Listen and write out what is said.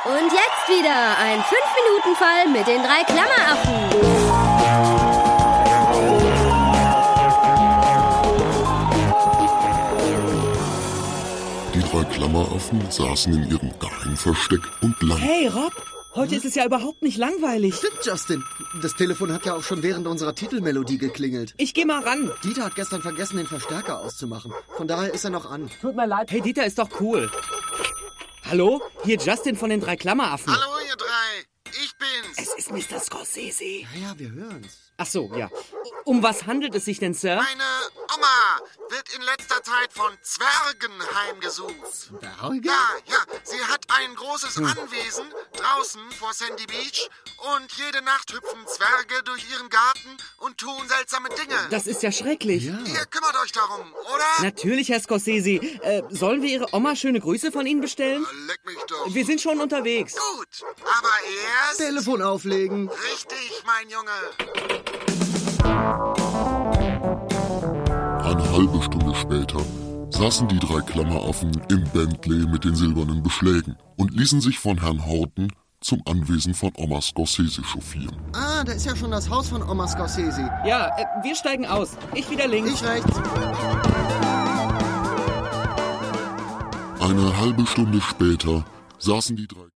Und jetzt wieder ein 5-Minuten-Fall mit den 3 Klammeraffen. Die 3 Klammeraffen saßen in ihrem Geheimversteck und lang. Hey Rob, heute ist es ja überhaupt nicht langweilig. Stimmt, Justin. Das Telefon hat ja auch schon während unserer Titelmelodie geklingelt. Ich geh mal ran. Dieter hat gestern vergessen, den Verstärker auszumachen. Von daher ist er noch an. Tut mir leid. Hey, Dieter ist doch cool. Hallo? Hier Justin von den 3 Klammeraffen. Hallo, ihr 3. Ich bin's. Es ist Mr. Scorsese. Ja, wir hören's. Ach so, ja. Um was handelt es sich denn, Sir? Meine Oma wird in letzter Zeit von Zwergen heimgesucht. Zwerge? Ja, sie hat ein großes Anwesen draußen vor Sandy Beach und jede Nacht hüpfen Zwerge durch ihren Garten und tun seltsame Dinge. Das ist ja schrecklich. Ja. Ihr kümmert euch darum, oder? Natürlich, Herr Scorsese. Sollen wir Ihre Oma schöne Grüße von Ihnen bestellen? Leck mich doch. Wir sind schon unterwegs. Gut, aber erst... Telefon auflegen. Richtig, mein Junge. Eine halbe Stunde später saßen die 3 Klammeraffen im Bentley mit den silbernen Beschlägen und ließen sich von Herrn Horton zum Anwesen von Oma Scorsese chauffieren. Ah, da ist ja schon das Haus von Oma Scorsese. Ja, wir steigen aus. Ich wieder links. Ich rechts. Eine halbe Stunde später saßen die 3